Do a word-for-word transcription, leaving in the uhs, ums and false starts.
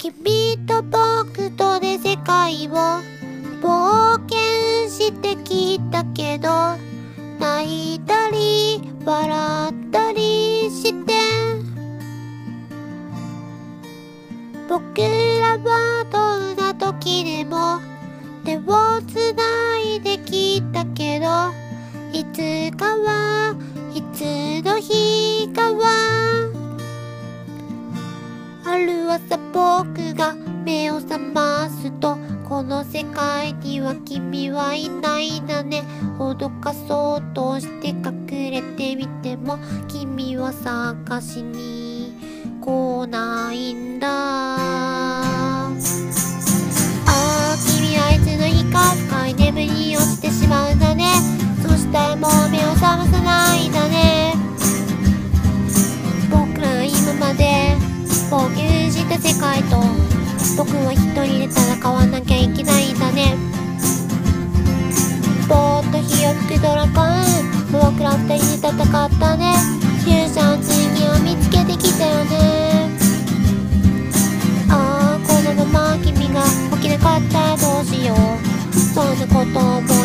君と僕とで世界を冒険してきたけど、泣いたり笑ったりして、僕らはどんな時でも手をつないできたけど、いつかはいつの日かは、ある朝僕が目を覚ますと、この世界には君はいないんだね。脅かそうとして隠れてみても、君は探しに来ないんだ。ああ、君はいつの日か深い眠りに落ちてしまうんだね。そしたらもう目を覚まさないんだね。僕ら今まで冒険した世界と、僕は一人で戦わなきゃいけないんだね。ぼーっと火を吹くドラゴン、僕ら二人で戦ったね。勇者の次を見つけてきたよね。ああ、このまま君が起きなかったらどうしよう。そんなことを